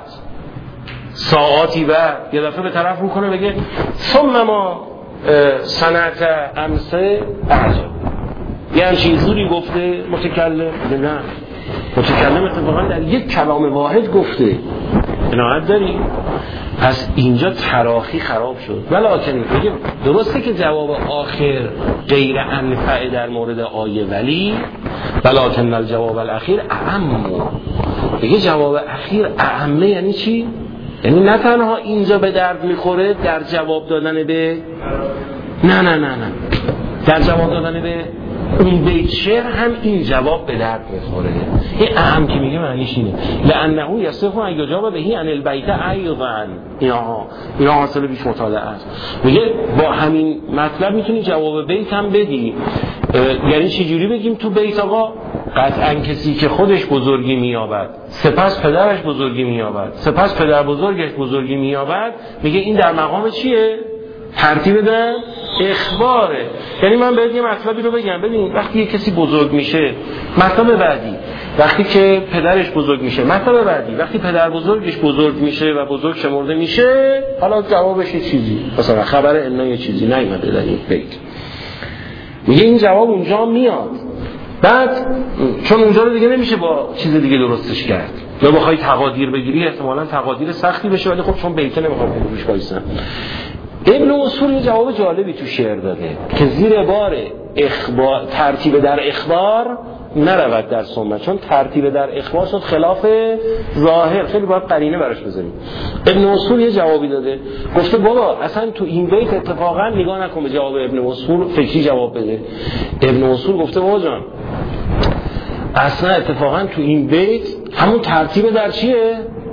ساعاتی بعد، یه دفعه به طرف رو کنه بگه ثم ما صنعت امس اعجب. یه همچین جوری گفته متکلم؟ نه، متکلم اتفاقا در یک کلام واحد گفته. عنایت داری؟ پس اینجا تراخی خراب شد. ولکن میگه درسته که جواب آخر غیر انفع در مورد آیه، ولی ولکن الجواب الاخیر اعم. میگه جواب اخیر اعمه یعنی چی؟ یعنی نه تنها اینجا به درد میخوره در جواب دادن به نه نه نه نه در جواب دادن به اون بیت شعر هم این جواب به درد میخوره. این اهم که میگه معنیش اینه لانه یصح ان یجاب بهی عن البیت ایضا. اینا اینا حاصل بیش مطالعه است. میگه با همین مطلب میتونی جواب بیت هم بدی. یعنی چه جوری بگیم تو بیت آقا قطعا کسی که خودش بزرگی مییابد سپس پدرش بزرگی مییابد سپس پدر بزرگش بزرگی مییابد، میگه این در مقام چیه؟ ترتیب در اخباره. یعنی من بهت یه مطلبی رو بگم، ببین وقتی یه کسی بزرگ میشه، مطلب بعدی وقتی که پدرش بزرگ میشه، مطلب بعدی وقتی پدر بزرگش بزرگ میشه و بزرگ شمرده میشه، حالا جوابش یه چیزی، مثلا خبر انا یه چیزی نیومده در این بیت، میگه این جواب اونجا میاد. بعد چون اونجا رو دیگه نمیشه با چیز دیگه درستش کرد، یا بخوای تقادیر بگیری احتمالاً تقادیر سختی بشه، ولی خب چون بیت نمیخوام روش وایسم. ابن اصول یه جواب جالبی تو شعر داده که زیر بار اخبار ترتیب در اخبار نرود در ثم، چون ترتیب در اخبار شد خلاف ظاهر، خیلی باید قرینه براش بذاریم. ابن اصول یه جوابی داده، گفته بابا اصلا تو این بیت اتفاقا نگاه نکن به جواب ابن اصول، فکری جواب بده. ابن اصول گفته بابا جان اصلا اتفاقا تو این بیت همون ترتیب در چیه؟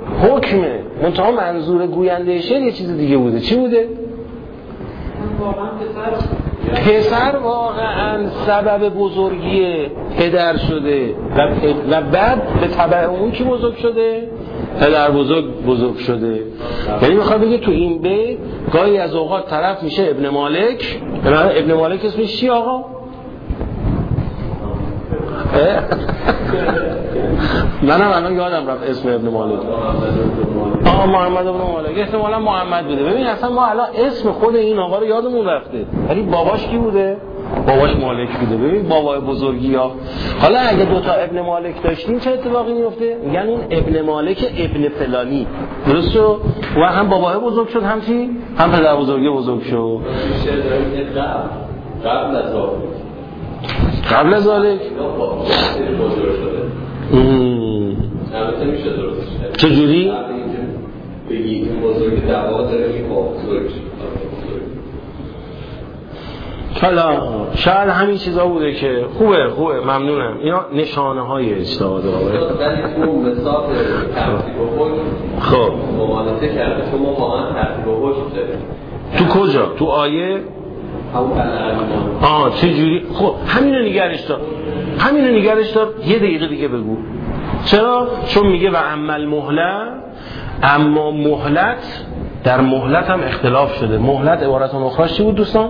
حکمه، منتها منظور گوینده شعر یه چیز دیگه بوده. چی بوده؟ پسر واقعا سبب بزرگی پدر شده و, و بعد به تبع اون کی بزرگ شده؟ پدر بزرگ بزرگ شده. یعنی میخواد بگه تو این بیت گاهی از اوقات طرف میشه ابن مالک. ابن مالک اسمش چی آقا؟ منم الان یادم رفت اسم ابن مالک. آقا محمد ابن مالک احتمالاً محمد بوده. ببین اصلا ما الان اسم خود این آقا رو یادمون رفته، ولی باباش کی بوده؟ باباش مالک بوده. ببین بابای بزرگی ها. حالا اگه دوتا ابن مالک داشتیم چه اتفاقی میفته؟ میگن اون ابن مالک ابن فلانی، درست شد؟ و هم بابای بزرگ شد، هم چی؟ هم پدر بزرگی بزرگ شد. قبل از ذالک قبل از ذالک البته میشه درستش. چجوری؟ بگی این بزرگ دعوا داره که با بزرگ حالا شاید همین چیزا بوده که خوبه خوبه ممنونم. اینا نشانه های اجتهاد آوره. ولی تو مساق ترتیب و حکم خب ممانعه کرده. شما واقعا ترتیب و حکم دارید. تو کجا؟ تو آیه؟ همون بلعرمان. آه چه جوری؟ خب همینو نگرش دار. همینو نگرش دار. یه دقیقه دیگه بگو. چرا؟ چون میگه و عمل مهلت، اما مهلت در مهلت هم اختلاف شده. مهلت عبارت اخراش چی بود دوستان؟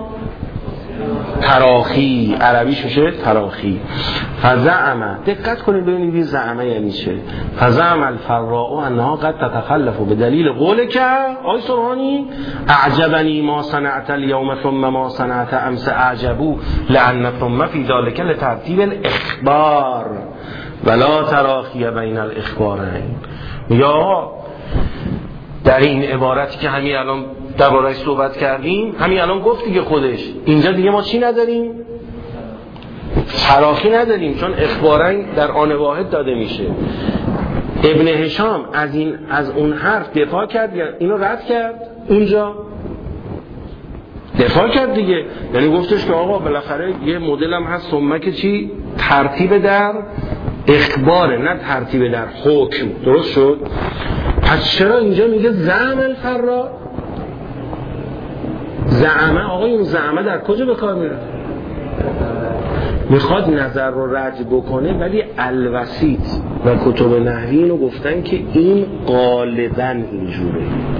تراخی. عربیش میشه تراخی. فزعم، دقت کنید ببینید این زعمه یعنی چه. فزعم الفراء انها قد تتخلف به دلیل قولک آی سبحانی اعجبنی ما صنعت اليوم ثم ما صنعت امس اعجبو لان ثم فی ذلک لترتیب الاخبار ولا تراخی بین الاخبارین. یا در این عبارتی که همین الان درباره‌اش صحبت کردیم، همین الان گفت دیگه خودش، اینجا دیگه ما چی نداریم؟ تراخی نداریم، چون اخبارا در آن واحد داده میشه. ابن هشام از این از اون حرف دفاع کرد یا اینو رد کرد؟ اونجا دفاع کرد دیگه. یعنی گفتش که آقا بالاخره یه مدل هم هست ثم که چی؟ ترتیب در اخباره، نه ترتیب در حکم. درست شد؟ پس چرا اینجا میگه زعم الفراء؟ زعمه آقای اون زعمه در کجا به کار میره؟ میخواد نظر رو رجع بکنه، ولی الوسیط و کتب نحوی اینو گفتن که این غالبا اینجوره.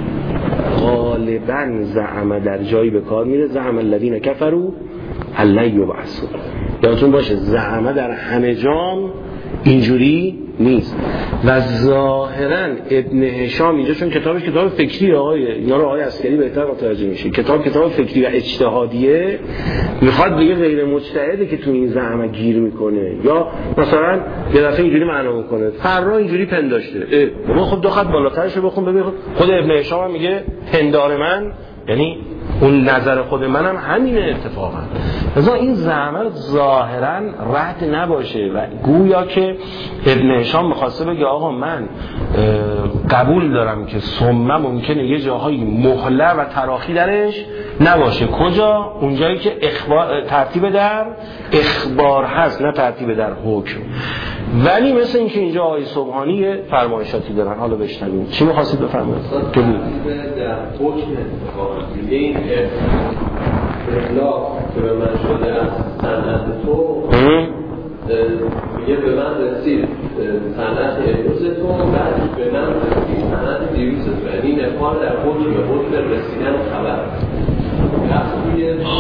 غالبا زعمه در جایی به کار میره زعم الذین کفروا الا یبعثون. یادتون باشه زعمه در همه جام اینجوری نیست. و ظاهرا ابن هشام اینجا چون کتابش کتاب فکری آقای اینا رو آقای عسکری بهتر متوجه میشه، کتاب کتاب فکری و اجتهادیه، میخواد بگه غیر مجتهده که تو این زعمه گیر میکنه. یا مثلا یه دفعه اینجوری معنا میکنه فرا اینجوری پنداشته، ما خب دو خط بالاترش رو بخون ببین خود ابن هشام هم میگه پندار من، یعنی اون نظر خود منم همینه اتفاقا. مثلا این زعمه ظاهرا رد نباشه و گویا که ابن هشام می‌خواسته بگه آقا من قبول دارم که ثم ممکنه یه جاهای مهله و تراخی درش نباشه. کجا؟ اونجایی که اخبار ترتیب در اخبار هست، نه ترتیب در حکم. ولی مثل اینکه اینجا آقای سبحانی فرمایشاتی دارن. حالا بشنویم چی می‌خواستید بفرمایید. در حکم دیگه این اطلاق که به من شده از صنعت تو میگه به من رسید صنعت امروز تو، بعد به من رسید صنعت دیروز تو. یعنی این افعال در حکم حکم رسیدن خبر توی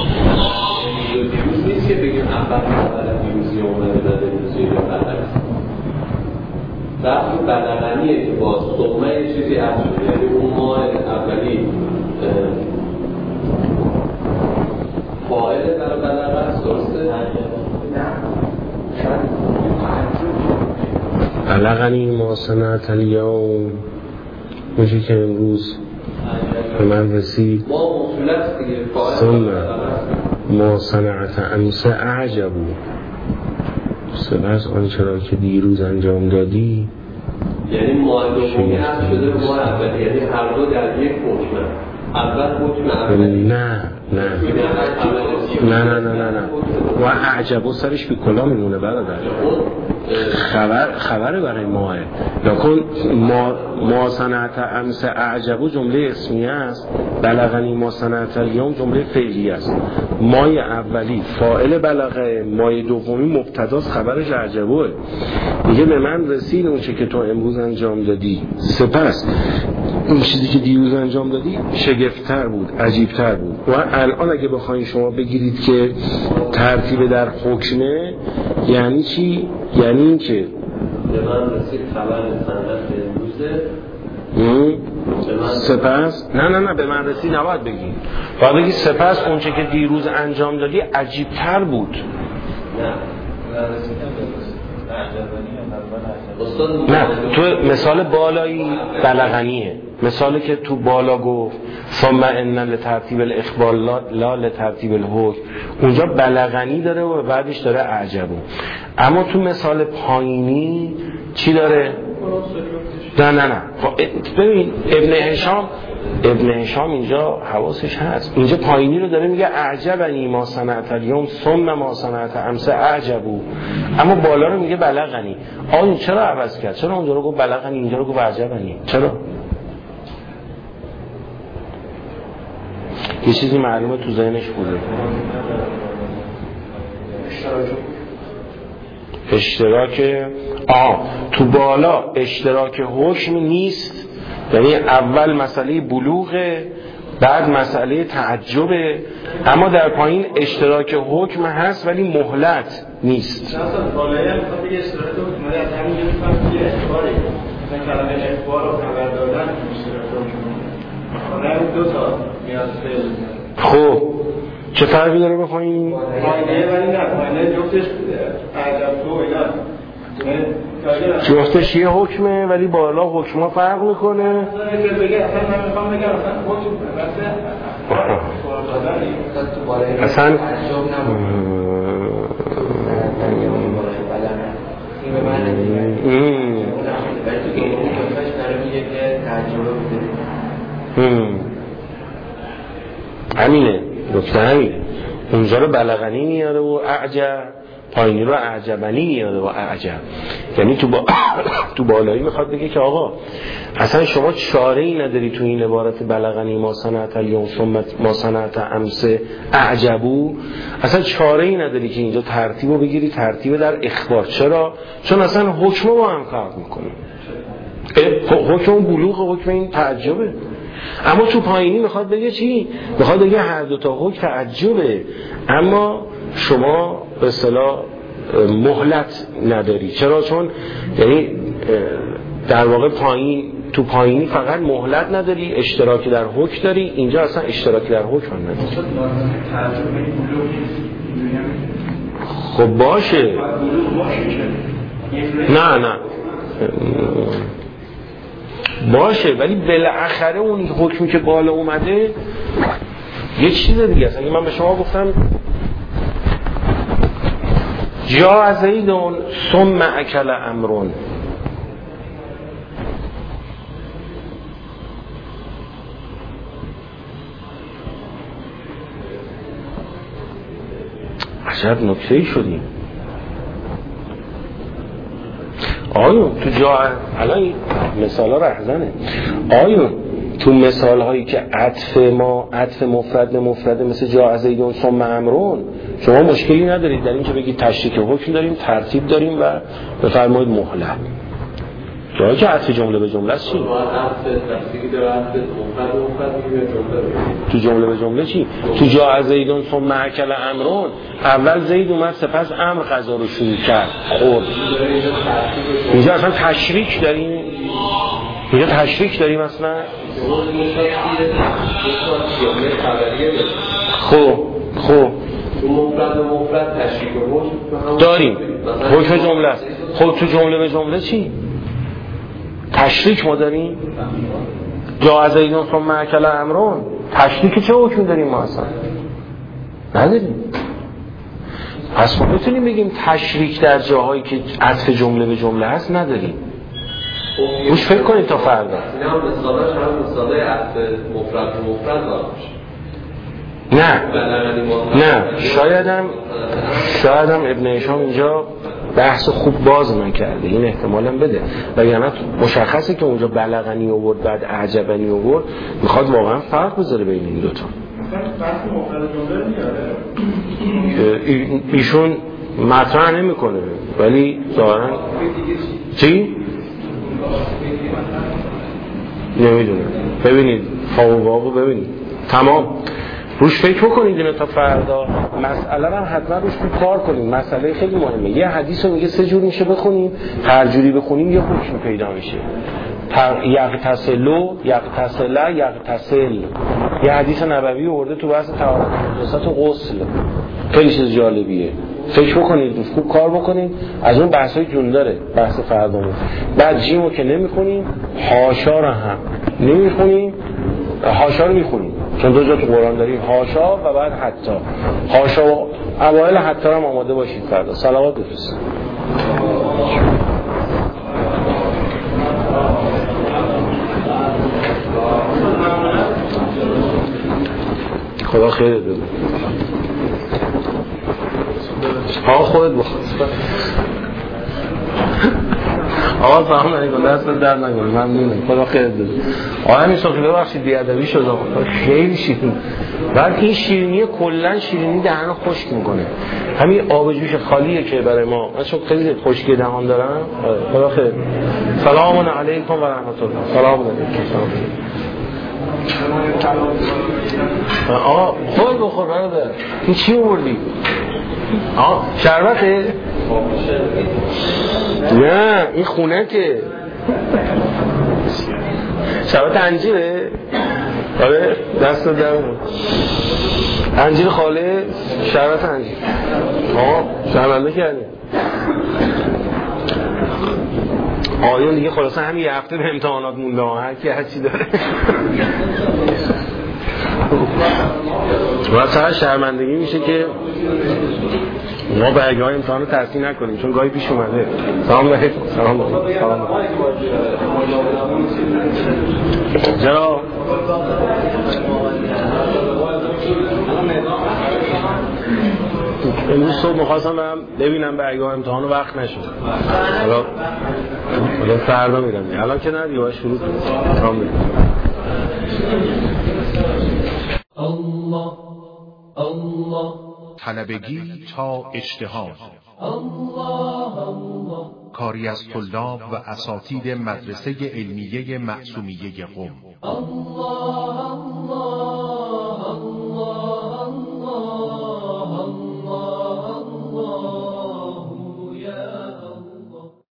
دیروز نیست که بگیم اول خبر دیروزی اومده بعد امروزی یا برعکس. وقتی بلغنیه که با صغمه یه چیزی هست شده، یعنی اون ماه اولی فاعل در بلغه است. درسته؟ بلغنی ما صنعت الیوم، میشه که امروز به من رسید. ما مفلت دیگه ثم ما صنعت امس اعجبو، سپس آنچه را که دیروز انجام دادی. یعنی ماه دومی هست شده به ماه اولی، یعنی هر دو در یک حکم. اول حکم اولی نه نه نه نه نه نه نه و اعجبو سرش بی کلا میمونه برادر. خبر خبره برای ماه لکن ما ما صنعت امس اعجبو جمله اسمیه است، بلغنی ما صنعت الیوم جمله فعلی است. مای اولی فاعل بلغه، مای دومی مبتداست خبرش اعجبوه. میگه به من رسید اون چه که تو امروز انجام دادی، سپس اون چیزی که دیروز انجام دادی شگفت‌تر بود، عجیب‌تر بود. و الان اگه بخواین شما بگیرید که ترتیب در حکمه یعنی چی؟ یعنی این که به من رسید خبر صنعت امروزه سپس نه نه نه به من رسید نباید بگی، باید بگی سپس اون چه که دیروز انجام دادی عجیب‌تر بود. نه نه تو مثال بالایی بلغنیه، مثالی که تو بالا گفت ثم ان لترتیب الاخبار لا لترتیب الحکم، اونجا بلغنی داره و بعدش داره اعجبو. اما تو مثال پایینی چی داره؟ نه نه نه ببین ابن هشام ابن هشام اینجا حواسش هست، اینجا پایینی رو داره میگه اعجبنی ما صنعت الیوم ثم ما صنعت امس اعجبو، اما بالا رو میگه بلغنی. آیا چرا عوض کرد؟ چرا اونجا رو گفت بلغنی اینجا رو گفت اعجبنی؟ چرا؟ یه چیزی معلومه تو ذهنش بوده. اشتراک آه تو بالا اشتراک حکم نیست، یعنی اول مسئله بلوغه بعد مسئله تعجبه، اما در پایین اشتراک حکم هست ولی مهلت نیست. اصلا بالایی هم میخواد بگه اشتراک حکم از همین یه میخواد که اخباره، مثلا کلمه اخبار و خبر دادن اشتراک حکم هم دو تا میاد فعل. خب چه فرقی داره بخواهیم؟ پایینه ولی نه پایینه جفتش اعجب تو اینا جفتش یه حکمه ولی بالا حکم‌ها فرق میکنه. بگه اصلا من میخوام بگم اصلا حکم بسه اصلا همینه نکته همینه. اونجا رو بلغنی میاره و اعجب، پایینی رو اعجبنی میاره و اعجب. یعنی تو با... تو بالایی میخواد بگه که آقا اصلا شما چاره ای نداری تو این عبارت بلغنی ما صنعت الیوم ثم ما صنعت امس اعجبو، اصلا چاره ای نداری که اینجا ترتیبو بگیری ترتیب در اخبار. چرا؟ چون اصلا حکم با هم فرق میکنه. حکم بلوغ حکم این تعجبه. اما تو پایینی میخواد بگه چی؟ میخواد بگه هر دو تا حکم تعجبه، اما شما به اصطلاح مهلت نداری. چرا؟ چون یعنی در واقع پایین تو پایینی فقط مهلت نداری، اشتراکی در حکم داری، اینجا اصلا اشتراکی در حکم هم نداری. خب باشه نه نه باشه ولی بالاخره اون حکمی که بالا اومده یه چیز دیگه است. اگه من به شما گفتم جا زیدون ثم اکل امرون، عجب نکته‌ای شدیم. آیون تو جا الان مثال ها رهزنه. آیون تو مثال هایی که عطف ما عطف مفرد به مفرد مثل جا زیدون ثم امرون شما مشکلی ندارید در این که بگید تشریک حکم داریم، ترتیب داریم و بفرمایید مهلت. جایی که عطف جمله به جمله است چی؟ تو جمله به جمله چی؟ تو جا زیدون ثم اکل امرون اول زید اومد سپس امر غذا رو شروع کرد خورد. اینجا اصلا تشریک داریم، اینجا تشریک داریم اصلا. خب خب تو مفرد و مفرد تشریک داریم، حکم جمله است. خب تو جمله به جمله چی؟ تشریک ما داریم. جا زیدون ثم اکل امرون تشریک چه حکم داریم ما اصلا؟ نداریم. پس ما بتونیم بگیم تشریک در جاهایی که عطف جمله به جمله هست نداریم. روش فکر کنید تا فردا. اینا هم مثالاش هم مثاله عطف مفرد و مفرد باشه. نه نه شایدم شایدم ابن هشام اینجا بحث خوب باز نکرده، این احتمالم بده، وگرنه مشخصه که اونجا بلغنی آورد بعد اعجبنی آورد، میخواد واقعا فرق بذاره بین این دوتا. بحث مفرد جمله میاره ایشون مطرح نمیکنه ولی ظاهرا چی؟ نمیدونم. ببینید فوق‌العاده ببینید تمام روش فکر بکنید اینا تا فردا مسئله رو حتما روش کار کنیم. مسئله خیلی مهمه. یه حدیث رو میگه سه جور میشه بخونیم، هر جوری بخونیم یه حکم پیدا میشه. یغتسلو یغتسله یغتسل یه حدیث نبوی آورده تو بحث طهارت نجاست و غسل، خیلی چیز جالبیه. فکر بکنید روش خوب کار بکنید. از اون بحثای جون داره بحث فردامون. بعد جیمو که نمیخونیم، حاشا رو هم نمیخونیم. حاشا رو میخونیم چون دو جا تو قرآن داریم حاشا و بعد حتی. حاشا و اوایل حتی هم آماده باشید فردا. صلوات بفرستید. خدا خیرت بده. ها خودت بخور. آقا سلام علیکم، دست درد نکنه، ممنونم، خدا خیرت بده. آقا همین صبح ببخشید بی‌ادبی شد، خیلی شیرین. بعد این شیرینی کلا شیرینی دهن خشک میکنه. همین آب جوش خالیه که برای ما، من چون خیلی خشکی دهان دارم. خدا خیر. سلام علیکم و رحمت الله. سلام علیکم. آقا خود بخور برادر. این چی آوردی؟ آقا شربته؟ نه این خونه که شربت انجیره؟ آره دست دارم انجیر خاله شربت انجیر. آقا شربنده کردیم آقایون دیگه خلاصه همین یه هفته به امتحانات مونده ها، هر کی هر چی داره. باید چقدر شرمندگی میشه که ما برگه های امتحان رو تحصیل نکنیم چون گاهی پیش اومده. سلام علیکم. سلام علیکم. چرا؟ امروز صبح مخواستم برم ببینم برگه های امتحان رو وقت نشد. حالا حالا فردا میرم. الان که نه دیگه باید شروع کنیم. سلام علیکم. الله الله طلبگی تا اجتهاد. الله الله کاری از طلاب و اساتید مدرسه علمیه معصومیه قم. الله الله